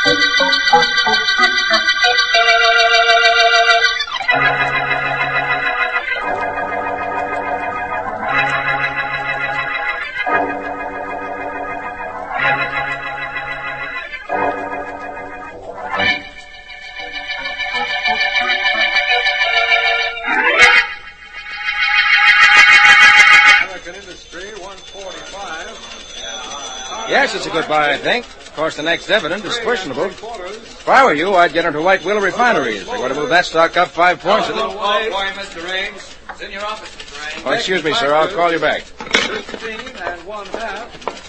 Yes, it's a good buy, I think. Of course, the next dividend is questionable. If I were you, I'd get into White Willow Refineries. They're going to move that stock up 5 points. Hello, boy, Mr. Ames. It's in your office, Mr. Ames. Oh, excuse me, sir. I'll call you back. 15 1/2.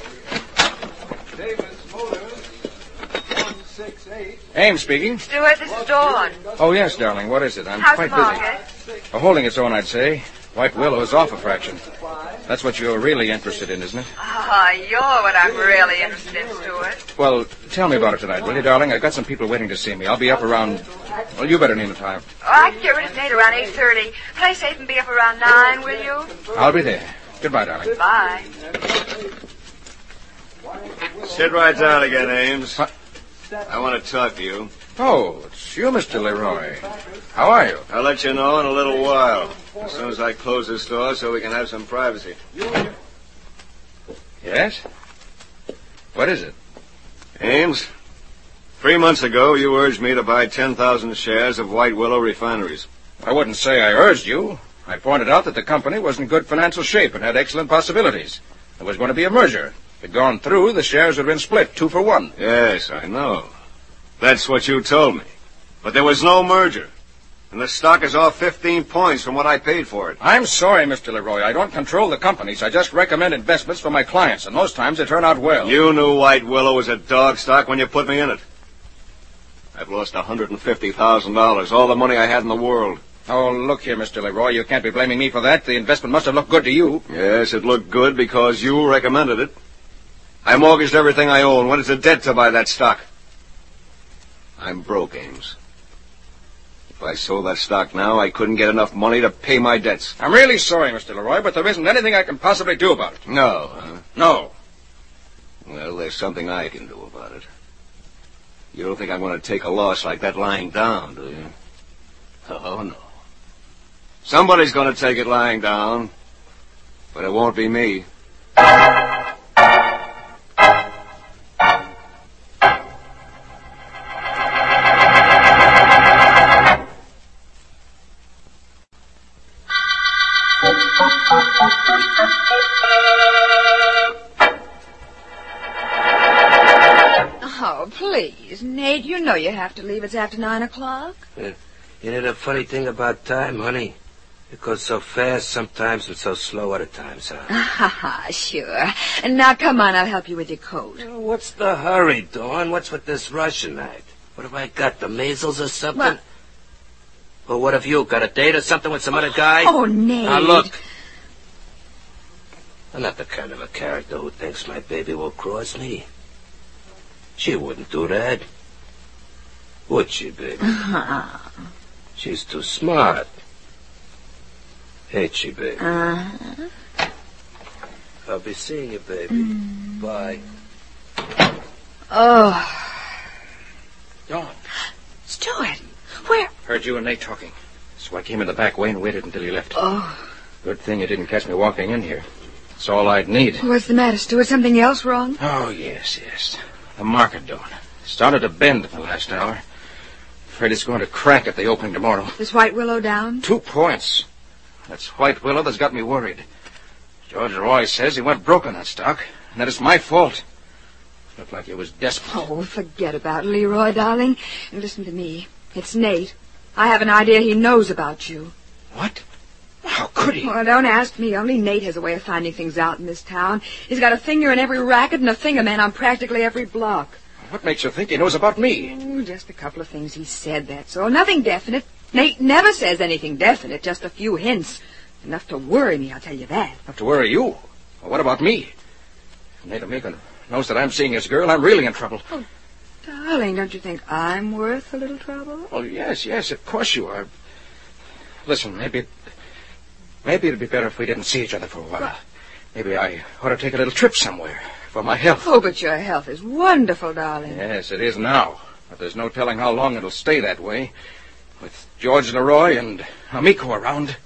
Davis Motors, 168. Ames speaking. Stuart, this is Dawn. Oh, yes, darling. What is it? I'm How's quite the busy. market? Holding its own, I'd say. White Willow is off a fraction. That's what you're really interested in, isn't it? Ah, you're what I'm really interested in, Stuart. Well, tell me about it tonight, will you, darling? I've got some people waiting to see me. I'll be up around... Well, you better name the time. Oh, I can get rid of Nate around 8:30. Play safe and be up around 9, will you? I'll be there. Goodbye, darling. Bye. Sit right down again, Ames. What? I want to talk to you. Oh, it's you, Mr. Leroy. How are you? I'll let you know in a little while, as soon as I close the store so we can have some privacy. Yes? What is it? Ames, 3 months ago you urged me to buy 10,000 shares of White Willow Refineries. I wouldn't say I urged you. I pointed out that the company was in good financial shape and had excellent possibilities. There was going to be a merger. If it had gone through, the shares would have been split 2 for 1. Yes, I know. That's what you told me. But there was no merger. And the stock is off 15 points from what I paid for it. I'm sorry, Mr. Leroy. I don't control the companies. I just recommend investments for my clients, and most times they turn out well. You knew White Willow was a dog stock when you put me in it. I've lost $150,000, all the money I had in the world. Oh, look here, Mr. Leroy. You can't be blaming me for that. The investment must have looked good to you. Yes, it looked good because you recommended it. I mortgaged everything I own, went into debt to buy that stock. I'm broke, Ames. If I sold that stock now, I couldn't get enough money to pay my debts. I'm really sorry, Mr. Leroy, but there isn't anything I can possibly do about it. No, huh? No. Well, there's something I can do about it. You don't think I'm going to take a loss like that lying down, do you? Oh, no. Somebody's going to take it lying down, but it won't be me. Oh, please, Nate, you know you have to leave. It's after 9 o'clock. You know the funny thing about time, honey? It goes so fast sometimes and so slow other times, huh? Ha, sure. And now, come on, I'll help you with your coat. Well, what's the hurry, Dawn? What's with this rush tonight? What have I got, the measles or something? What? Well, what have you got, a date or something with some other guy? Oh, Nate. Now, look. I'm not the kind of a character who thinks my baby will cross me. She wouldn't do that. Would she, baby? She's too smart. Ain't she, baby? I'll be seeing you, baby. Bye. Oh. Dawn. Stuart, where? Heard you and Nate talking. So I came in the back way and waited until you left. Oh. Good thing you didn't catch me walking in here. That's all I'd need. What's the matter, Stuart? Something else wrong? Oh, yes. The market, Dawn. Started to bend in the last hour. Afraid it's going to crack at the opening tomorrow. Is White Willow down? 2 points. That's White Willow that's got me worried. George Roy says he went broke on that stock, and that it's my fault. Looked like he was desperate. Oh, forget about Leroy, darling. And listen to me. It's Nate. I have an idea he knows about you. What? How could he? Well, don't ask me. Only Nate has a way of finding things out in this town. He's got a finger in every racket and a finger man on practically every block. What makes you think he knows about me? Oh, just a couple of things he said, that's all. Nothing definite. Nate never says anything definite, just a few hints. Enough to worry me, I'll tell you that. Not to worry you. Well, what about me? If Nate O'Meara knows that I'm seeing his girl, I'm really in trouble. Oh, darling, don't you think I'm worth a little trouble? Oh, yes, of course you are. Listen, maybe it'd be better if we didn't see each other for a while. What? Maybe I ought to take a little trip somewhere. for my health. Oh, but your health is wonderful, darling. Yes, it is now. But there's no telling how long it'll stay that way. With George Leroy and Amico around.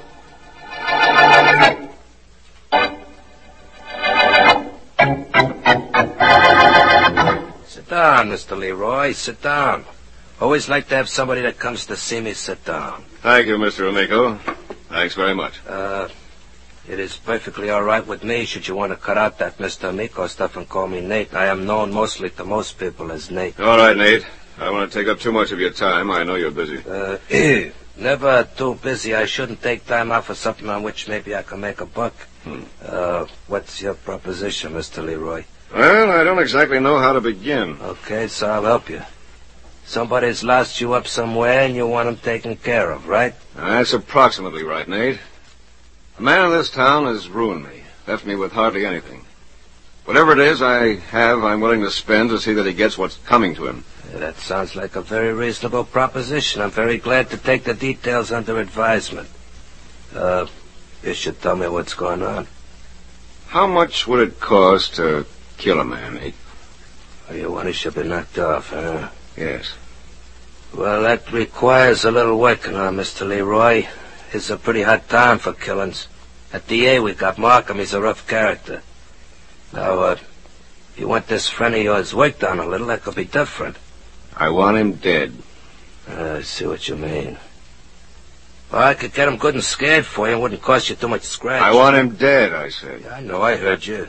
Sit down, Mr. Leroy. Sit down. Always like to have somebody that comes to see me sit down. Thank you, Mr. Amico. Thanks very much. It is perfectly all right with me should you want to cut out that Mr. Amico stuff and call me Nate. I am known mostly to most people as Nate. All right, Nate. I don't want to take up too much of your time. I know you're busy. Never too busy. I shouldn't take time out for something on which maybe I can make a buck. What's your proposition, Mr. Leroy? Well, I don't exactly know how to begin. Okay, so I'll help you. Somebody's lost you up somewhere and you want him taken care of, right? That's approximately right, Nate. The man in this town has ruined me, left me with hardly anything. Whatever it is I have, I'm willing to spend to see that he gets what's coming to him. That sounds like a very reasonable proposition. I'm very glad to take the details under advisement. You should tell me what's going on. How much would it cost to kill a man, Nate? Oh, you want he should be knocked off, huh? Yes. Well, that requires a little working on, Mr. Leroy. It's a pretty hot time for killings. At DA we got Markham. He's a rough character. Now, if you want this friend of yours worked on a little, that could be different. I want him dead. I see what you mean. Well, I could get him good and scared for you. It wouldn't cost you too much scratch. I want him dead, I said. Yeah, I know. I heard you.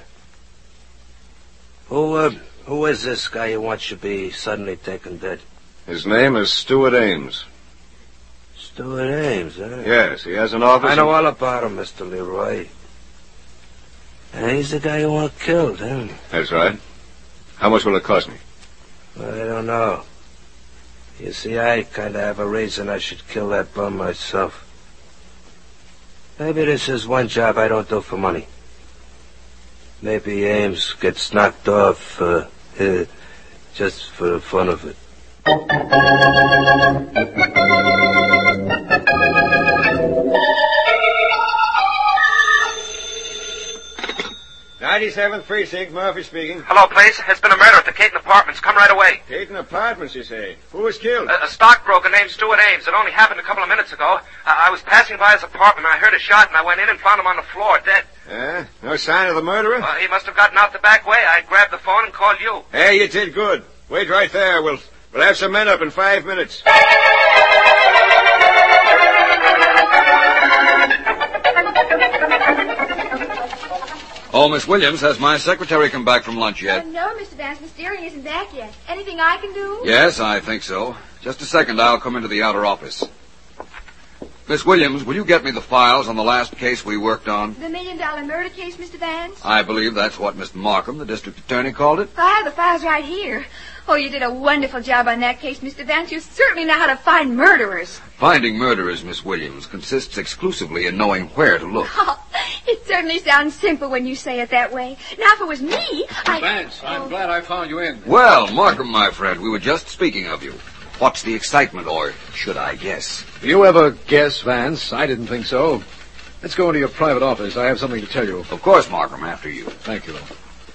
Who is this guy you want should be suddenly taken dead? His name is Stuart Ames. Stuart Ames, huh? Yes, he has an office. I know all about him, Mr. Leroy. And he's the guy you want killed, huh? That's right. How much will it cost me? I don't know. You see, I kind of have a reason I should kill that bum myself. Maybe this is one job I don't do for money. Maybe Ames gets knocked off just for the fun of it. 97th Precinct, Murphy speaking. Hello, please. There's been a murder at the Caton Apartments. Come right away. Caton Apartments, you say? Who was killed? A stockbroker named Stuart Ames. It only happened a couple of minutes ago. I was passing by his apartment. I heard a shot, and I went in and found him on the floor, dead. No sign of the murderer? He must have gotten out the back way. I grabbed the phone and called you. Hey, you did good. Wait right there. We'll have some men up in 5 minutes. Oh, Miss Williams, has my secretary come back from lunch yet? No, Mr. Vance. Miss Deering isn't back yet. Anything I can do? Yes, I think so. Just a second, I'll come into the outer office. Miss Williams, will you get me the files on the last case we worked on? The $1 million murder case, Mr. Vance? I believe that's what Mr. Markham, the district attorney, called it. I have the files right here. Oh, you did a wonderful job on that case, Mr. Vance. You certainly know how to find murderers. Finding murderers, Miss Williams, consists exclusively in knowing where to look. Oh, it certainly sounds simple when you say it that way. Now, if it was me, Vance, I'm glad I found you in. Well, Markham, my friend, we were just speaking of you. What's the excitement, or should I guess? Do you ever guess, Vance? I didn't think so. Let's go into your private office. I have something to tell you. Of course, Markham, after you. Thank you.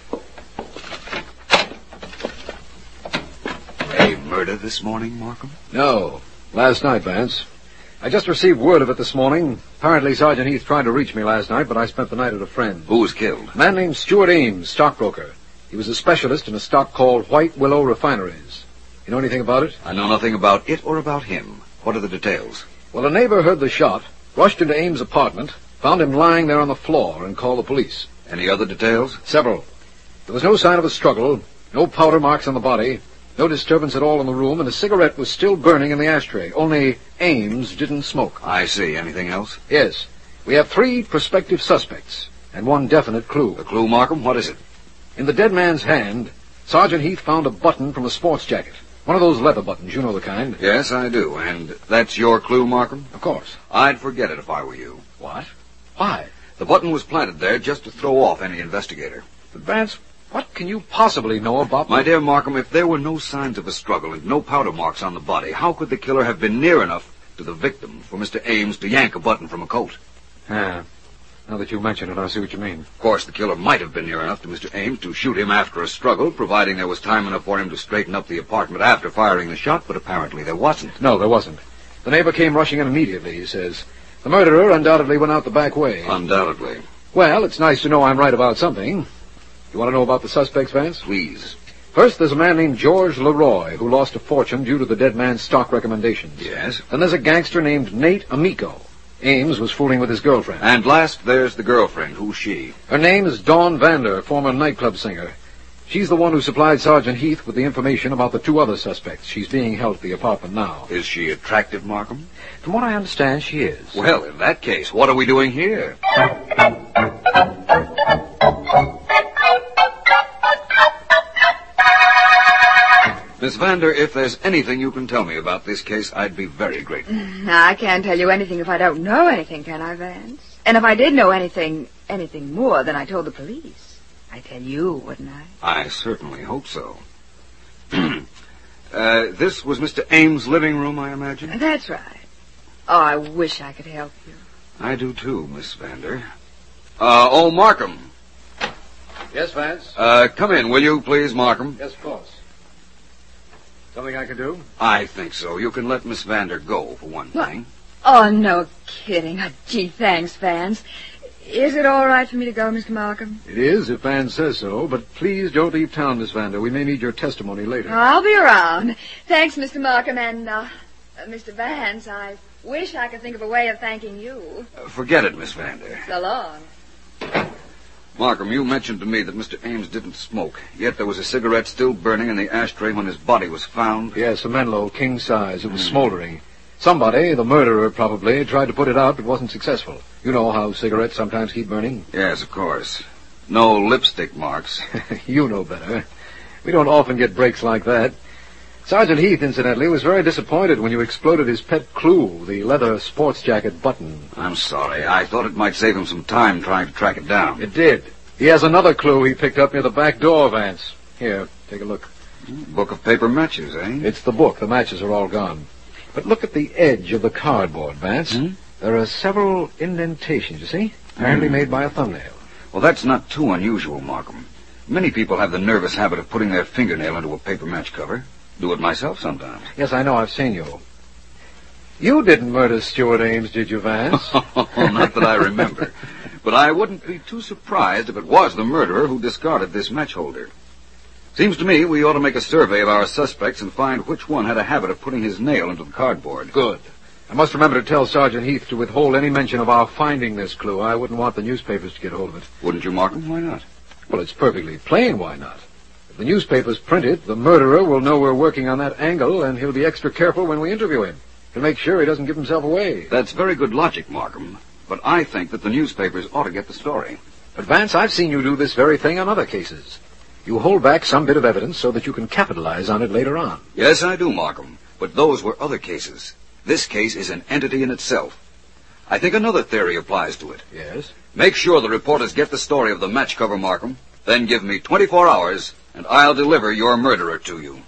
A murder this morning, Markham? No. Last night, Vance. I just received word of it this morning. Apparently, Sergeant Heath tried to reach me last night, but I spent the night at a friend. Who was killed? A man named Stuart Ames, stockbroker. He was a specialist in a stock called White Willow Refineries. You know anything about it? I know nothing about it or about him. What are the details? Well, a neighbor heard the shot, rushed into Ames' apartment, found him lying there on the floor, and called the police. Any other details? Several. There was no sign of a struggle, no powder marks on the body, no disturbance at all in the room, and a cigarette was still burning in the ashtray. Only Ames didn't smoke. I see. Anything else? Yes. We have 3 prospective suspects, and 1 definite clue. The clue, Markham? What is it? In the dead man's hand, Sergeant Heath found a button from a sports jacket. One of those leather buttons, you know the kind. Yes, I do. And that's your clue, Markham? Of course. I'd forget it if I were you. What? Why? The button was planted there just to throw off any investigator. But, Vance, what can you possibly know about... My dear Markham, if there were no signs of a struggle and no powder marks on the body, how could the killer have been near enough to the victim for Mr. Ames to yank a button from a coat? Well, Now that you mention it, I see what you mean. Of course, the killer might have been near enough to Mr. Ames to shoot him after a struggle, providing there was time enough for him to straighten up the apartment after firing the shot, but apparently there wasn't. No, there wasn't. The neighbor came rushing in immediately, he says. The murderer undoubtedly went out the back way. Undoubtedly. Well, it's nice to know I'm right about something. You want to know about the suspects, Vance? Please. First, there's a man named George Leroy, who lost a fortune due to the dead man's stock recommendations. Yes. Then there's a gangster named Nate Amico. Ames was fooling with his girlfriend. And last, there's the girlfriend. Who's she? Her name is Dawn Vander, former nightclub singer. She's the one who supplied Sergeant Heath with the information about the two other suspects. She's being held at the apartment now. Is she attractive, Markham? From what I understand, she is. Well, in that case, what are we doing here? Miss Vander, if there's anything you can tell me about this case, I'd be very grateful. I can't tell you anything if I don't know anything, can I, Vance? And if I did know anything more than I told the police, I'd tell you, wouldn't I? I certainly hope so. This was Mr. Ames' living room, I imagine? That's right. Oh, I wish I could help you. I do too, Miss Vander. Markham. Yes, Vance? Come in, will you, please, Markham? Yes, of course. Something I can do? I think so. You can let Miss Vander go, for one thing. Oh, no kidding. Oh, gee, thanks, Vance. Is it all right for me to go, Mr. Markham? It is, if Vance says so, but please don't leave town, Miss Vander. We may need your testimony later. I'll be around. Thanks, Mr. Markham, and, Mr. Vance, I wish I could think of a way of thanking you. Forget it, Miss Vander. So long. Markham, you mentioned to me that Mr. Ames didn't smoke, yet there was a cigarette still burning in the ashtray when his body was found. Yes, a Menlo, king size. It was smoldering. Somebody, the murderer probably, tried to put it out but wasn't successful. You know how cigarettes sometimes keep burning? Yes, of course. No lipstick marks. You know better. We don't often get breaks like that. Sergeant Heath, incidentally, was very disappointed when you exploded his pet clue, the leather sports jacket button. I'm sorry. I thought it might save him some time trying to track it down. It did. He has another clue he picked up near the back door, Vance. Here, take a look. Book of paper matches, eh? It's the book. The matches are all gone. But look at the edge of the cardboard, Vance. There are several indentations, you see? Apparently made by a thumbnail. Well, that's not too unusual, Markham. Many people have the nervous habit of putting their fingernail into a paper match cover. Do it myself sometimes. Yes, I know. I've seen you. You didn't murder Stuart Ames, did you, Vance? Not that I remember. But I wouldn't be too surprised if it was the murderer who discarded this match holder. Seems to me we ought to make a survey of our suspects and find which one had a habit of putting his nail into the cardboard. Good. I must remember to tell Sergeant Heath to withhold any mention of our finding this clue. I wouldn't want the newspapers to get hold of it. Wouldn't you, Markham? Why not? Well, it's perfectly plain why not. If the newspapers print it, the murderer will know we're working on that angle, and he'll be extra careful when we interview him. He'll make sure he doesn't give himself away. That's very good logic, Markham. But I think that the newspapers ought to get the story. But, Vance, I've seen you do this very thing on other cases. You hold back some bit of evidence so that you can capitalize on it later on. Yes, I do, Markham. But those were other cases. This case is an entity in itself. I think another theory applies to it. Yes? Make sure the reporters get the story of the match cover, Markham. Then give me 24 hours, and I'll deliver your murderer to you.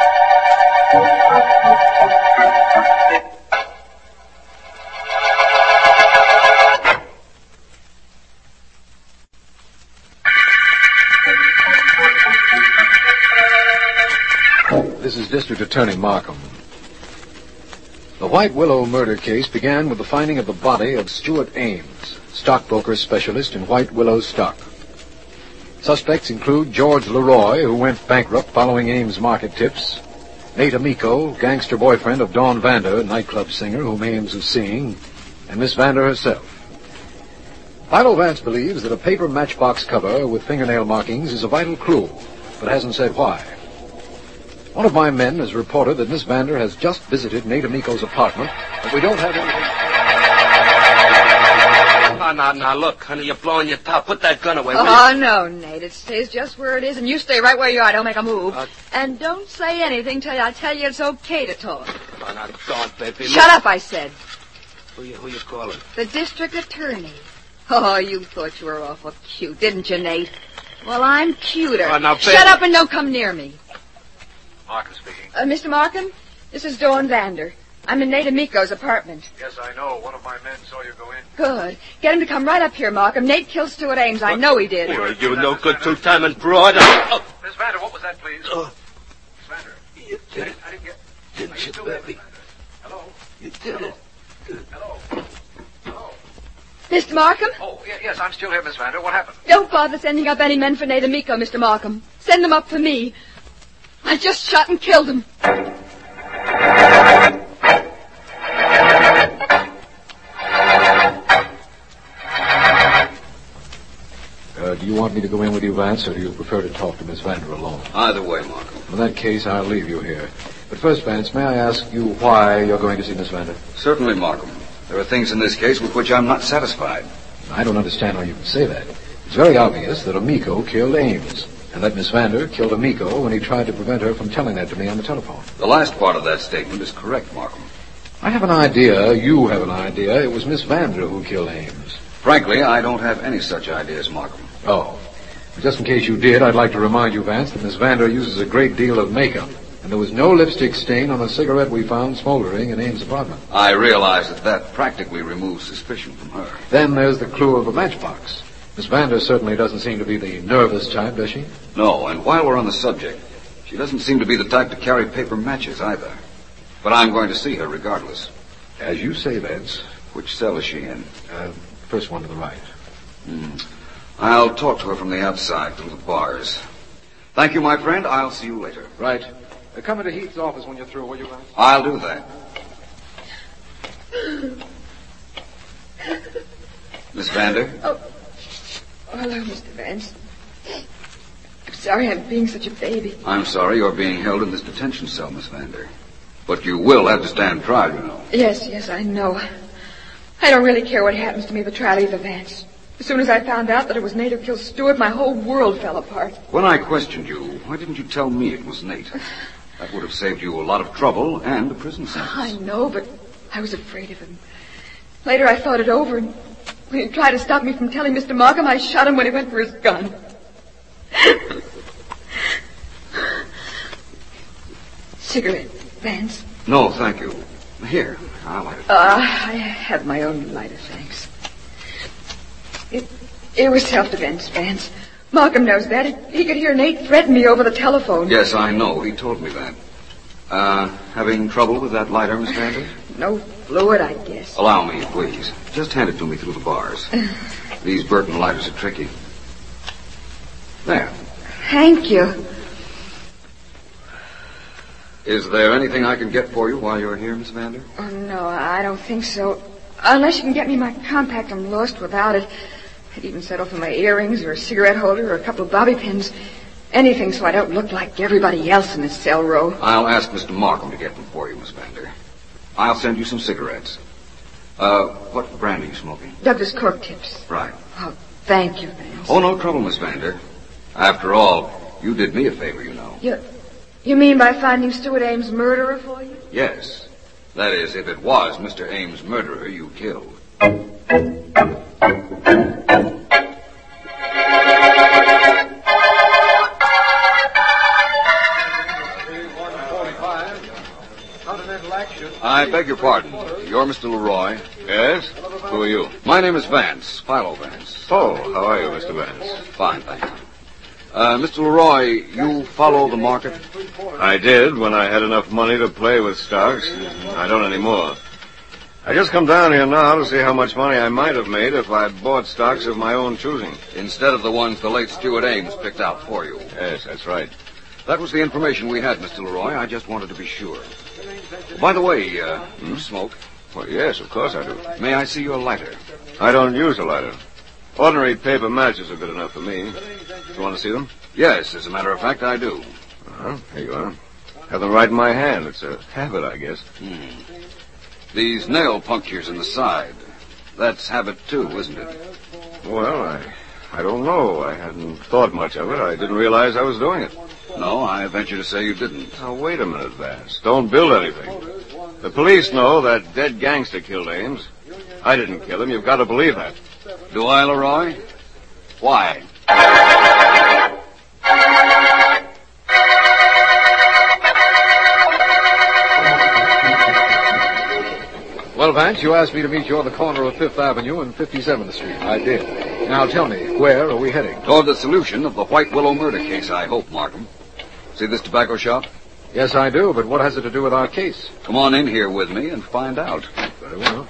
This is District Attorney Markham. The White Willow murder case began with the finding of the body of Stuart Ames, stockbroker specialist in White Willow stock. Suspects include George Leroy, who went bankrupt following Ames' market tips, Nate Amico, gangster boyfriend of Dawn Vander, nightclub singer whom Ames was seeing, and Miss Vander herself. Philo Vance believes that a paper matchbox cover with fingernail markings is a vital clue, but hasn't said why. One of my men has reported that Miss Vander has just visited Nate Amico's apartment, but we don't have anything. Now, look, honey, you're blowing your top. Put that gun away, will Oh, you? no, Nate. It stays just where it is, and you stay right where you are. Don't make a move. And don't say anything till I tell you it's okay to talk. Oh, now, don't, baby. Shut up, I said. Who you calling? The district attorney. Oh, you thought you were awful cute, didn't you, Nate? Well, I'm cuter. Oh, now, baby. Shut up and don't come near me. Markham speaking. Mr. Markham, this is Dawn Vander. I'm in Nate Amico's apartment. Yes, I know. One of my men saw you go in. Good. Get him to come right up here, Markham. Nate killed Stuart Ames. I know he did. Well, you no good two-timing broad. Miss Vander, what was that, please? Miss Vander. You did it. I didn't get... Didn't you, baby? Hello? You did it. Hello? Hello? Mr. Markham? Oh, yes, I'm still here, Miss Vander. What happened? Don't bother sending up any men for Nate Amico, Mr. Markham. Send them up for me. I just shot and killed him. Do you want me to go in with you, Vance, or do you prefer to talk to Miss Vander alone? Either way, Markham. In that case, I'll leave you here. But first, Vance, may I ask you why you're going to see Miss Vander? Certainly, Markham. There are things in this case with which I'm not satisfied. I don't understand how you can say that. It's very obvious that Amico killed Ames, and that Miss Vander killed Amico when he tried to prevent her from telling that to me on the telephone. The last part of that statement is correct, Markham. I have an idea, you have an idea, it was Miss Vander who killed Ames. Frankly, I don't have any such ideas, Markham. Oh. Just in case you did, I'd like to remind you, Vance, that Miss Vander uses a great deal of makeup, and there was no lipstick stain on the cigarette we found smoldering in Ames' apartment. I realize that practically removes suspicion from her. Then there's the clue of a matchbox. Miss Vander certainly doesn't seem to be the nervous type, does she? No, and while we're on the subject, she doesn't seem to be the type to carry paper matches either. But I'm going to see her regardless. As you say, Vance. Which cell is she in? First one to the right. I'll talk to her from the outside through the bars. Thank you, my friend. I'll see you later. Right. Come into Heath's office when you're through, will you, Vance? I'll do that. Miss Vander? Oh, hello, Mr. Vance. I'm sorry I'm being such a baby. I'm sorry you're being held in this detention cell, Miss Vander. But you will have to stand trial, you know. Yes, I know. I don't really care what happens to me at the trial either, Vance. As soon as I found out that it was Nate who killed Stuart, my whole world fell apart. When I questioned you, why didn't you tell me it was Nate? That would have saved you a lot of trouble and a prison sentence. I know, but I was afraid of him. Later I thought it over, and when he tried to stop me from telling Mr. Markham, I shot him when he went for his gun. Cigarette, Vance? No, thank you. Here, I'll light it. I have my own lighter, thanks. It was self-defense, Vance. Markham knows that. He could hear Nate threaten me over the telephone. Yes, I know. He told me that. Having trouble with that lighter, Miss Vander? No fluid, I guess. Allow me, please. Just hand it to me through the bars. These Burton lighters are tricky. There. Thank you. Is there anything I can get for you while you're here, Miss Vander? Oh, no, I don't think so. Unless you can get me my compact, I'm lost without it. I'd even settle for my earrings or a cigarette holder or a couple of bobby pins. Anything so I don't look like everybody else in this cell row. I'll ask Mr. Markham to get them for you, Miss Vander. I'll send you some cigarettes. What brand are you smoking? Douglas Cork Tips. Right. Oh, thank you, Vance. Oh, no trouble, Miss Vander. After all, you did me a favor, you know. You mean by finding Stuart Ames' murderer for you? Yes. That is, if it was Mr. Ames' murderer you killed. I beg your pardon. You're Mr. Leroy? Yes? Who are you? My name is Vance, Philo Vance. Oh, how are you, Mr. Vance? Fine, thank you. Mr. Leroy, you follow the market? I did when I had enough money to play with stocks. I don't anymore. I just come down here now to see how much money I might have made if I'd bought stocks of my own choosing. Instead of the ones the late Stuart Ames picked out for you. Yes, that's right. That was the information we had, Mr. Leroy. I just wanted to be sure. By the way, you smoke? Well, yes, of course I do. May I see your lighter? I don't use a lighter. Ordinary paper matches are good enough for me. You want to see them? Yes, as a matter of fact, I do. Here you are. Have them right in my hand. It's a habit, I guess. These nail punctures in the side. That's habit, too, isn't it? Well, I don't know. I hadn't thought much of it. I didn't realize I was doing it. No, I venture to say you didn't. Now, wait a minute, Vance. Don't build anything. The police know that dead gangster killed Ames. I didn't kill him. You've got to believe that. Do I, Leroy? Why? Well, Vance, you asked me to meet you on the corner of 5th Avenue and 57th Street. I did. Now tell me, where are we heading? Toward the solution of the White Willow murder case, I hope, Markham. See this tobacco shop? Yes, I do, but what has it to do with our case? Come on in here with me and find out. Very well.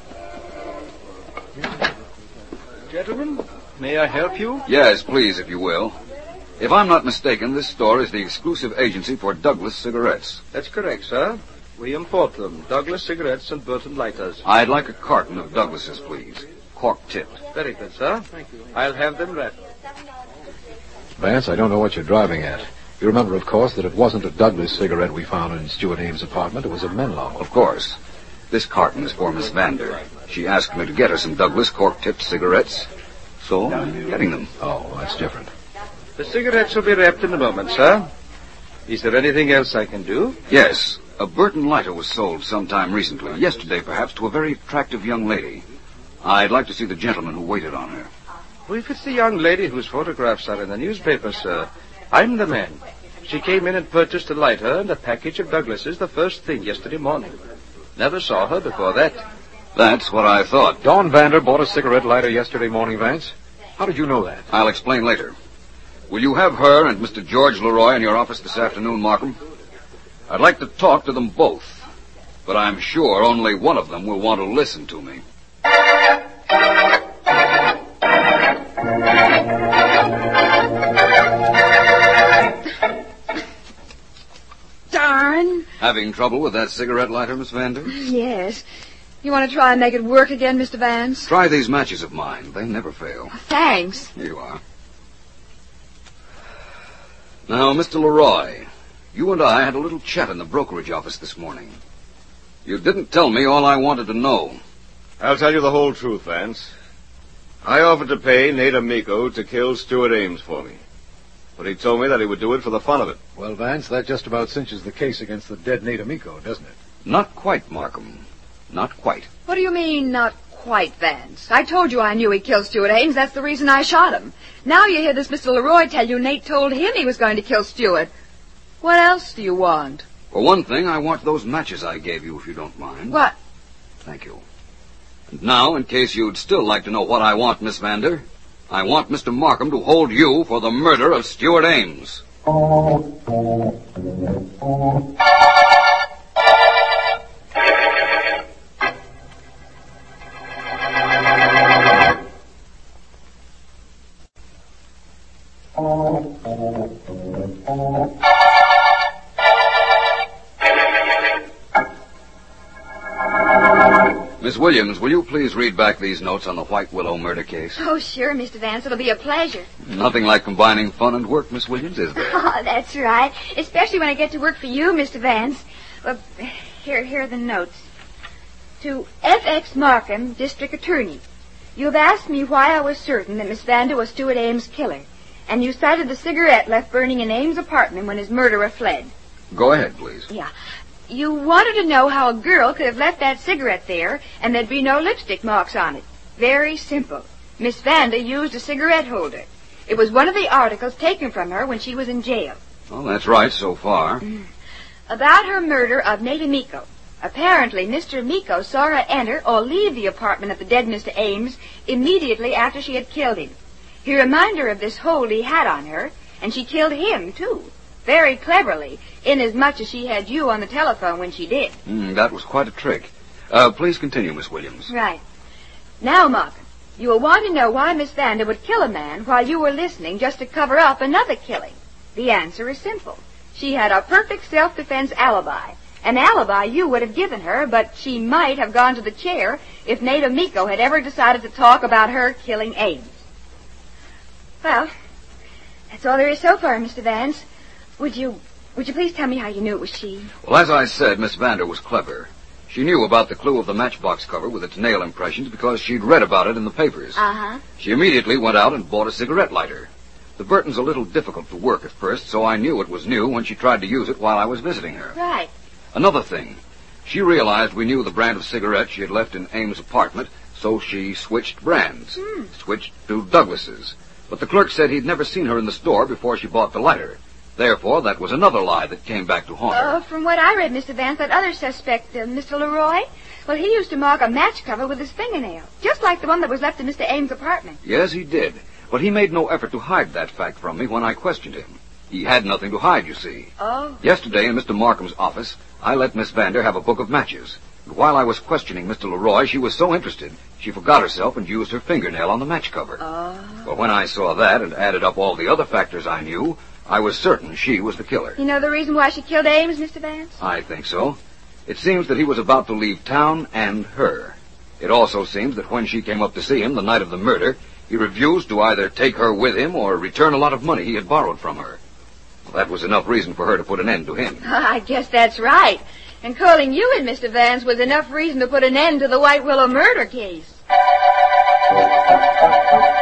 Gentlemen, may I help you? Yes, please, if you will. If I'm not mistaken, this store is the exclusive agency for Douglas cigarettes. That's correct, sir. We import them. Douglas cigarettes and Burton lighters. I'd like a carton of Douglas's, please. Cork-tipped. Very good, sir. Thank you. I'll have them ready. Vance, I don't know what you're driving at. You remember, of course, that it wasn't a Douglas cigarette we found in Stuart Ames' apartment. It was a Menlo. Of course. This carton is for Miss Vander. She asked me to get her some Douglas cork-tipped cigarettes, so I'm getting them. Oh, that's different. The cigarettes will be wrapped in a moment, sir. Is there anything else I can do? Yes. A Burton lighter was sold sometime recently, yesterday perhaps, to a very attractive young lady. I'd like to see the gentleman who waited on her. Well, if it's the young lady whose photographs are in the newspaper, sir, I'm the man. She came in and purchased a lighter and a package of Douglas's the first thing yesterday morning. Never saw her before that. That's what I thought. Dawn Vander bought a cigarette lighter yesterday morning, Vance. How did you know that? I'll explain later. Will you have her and Mr. George Leroy in your office this afternoon, Markham? I'd like to talk to them both, but I'm sure only one of them will want to listen to me. Darn. Having trouble with that cigarette lighter, Miss Vander? Yes. You want to try and make it work again, Mr. Vance? Try these matches of mine. They never fail. Thanks. Here you are. Now, Mr. Leroy, you and I had a little chat in the brokerage office this morning. You didn't tell me all I wanted to know. I'll tell you the whole truth, Vance. I offered to pay Nate Amico to kill Stuart Ames for me. But he told me that he would do it for the fun of it. Well, Vance, that just about cinches the case against the dead Nate Amico, doesn't it? Not quite, Markham. Not quite. What do you mean, not quite, Vance? I told you I knew he killed Stuart Ames. That's the reason I shot him. Now you hear this Mr. Leroy tell you Nate told him he was going to kill Stuart. What else do you want? For one thing, I want those matches I gave you, if you don't mind. What? Thank you. And now, in case you'd still like to know what I want, Miss Vander, I want Mr. Markham to hold you for the murder of Stuart Ames. Miss Williams, will you please read back these notes on the White Willow murder case? Oh, sure, Mr. Vance. It'll be a pleasure. Nothing like combining fun and work, Miss Williams, is there? Oh, that's right. Especially when I get to work for you, Mr. Vance. Well, here are the notes. To F.X. Markham, District Attorney. You've asked me why I was certain that Miss Vander was Stuart Ames' killer, and you cited the cigarette left burning in Ames' apartment when his murderer fled. Go ahead, please. Yeah. You wanted to know how a girl could have left that cigarette there and there'd be no lipstick marks on it. Very simple. Miss Vander used a cigarette holder. It was one of the articles taken from her when she was in jail. Well, that's right so far. About her murder of Nate Amico. Apparently, Mr. Amico saw her enter or leave the apartment of the dead Mr. Ames immediately after she had killed him. He reminded her of this hold he had on her, and she killed him, too. Very cleverly, inasmuch as she had you on the telephone when she did. That was quite a trick. Please continue, Miss Williams. Right. Now, Markham, you will want to know why Miss Vander would kill a man while you were listening just to cover up another killing. The answer is simple. She had a perfect self-defense alibi. An alibi you would have given her, but she might have gone to the chair if Nate Amico had ever decided to talk about her killing Ames. Well, that's all there is so far, Mr. Vance. Would you please tell me how you knew it was she? Well, as I said, Miss Vander was clever. She knew about the clue of the matchbox cover with its nail impressions because she'd read about it in the papers. Uh-huh. She immediately went out and bought a cigarette lighter. The Burton's a little difficult to work at first, so I knew it was new when she tried to use it while I was visiting her. Right. Another thing, she realized we knew the brand of cigarette she had left in Ames' apartment, so she switched brands. Switched to Douglas's. But the clerk said he'd never seen her in the store before she bought the lighter. Therefore, that was another lie that came back to haunt her. From what I read, Mr. Vance, that other suspect, Mr. Leroy, Well, he used to mark a match cover with his fingernail, just like the one that was left in Mr. Ames' apartment. Yes, he did. But he made no effort to hide that fact from me when I questioned him. He had nothing to hide, you see. Oh. Yesterday in Mr. Markham's office, I let Miss Vander have a book of matches. And while I was questioning Mr. Leroy, she was so interested, she forgot herself and used her fingernail on the match cover. Oh. Well, when I saw that and added up all the other factors I knew, I was certain she was the killer. You know the reason why she killed Ames, Mr. Vance? I think so. It seems that he was about to leave town and her. It also seems that when she came up to see him the night of the murder, he refused to either take her with him or return a lot of money he had borrowed from her. Well, that was enough reason for her to put an end to him. I guess that's right. And calling you in, Mr. Vance, was enough reason to put an end to the White Willow murder case.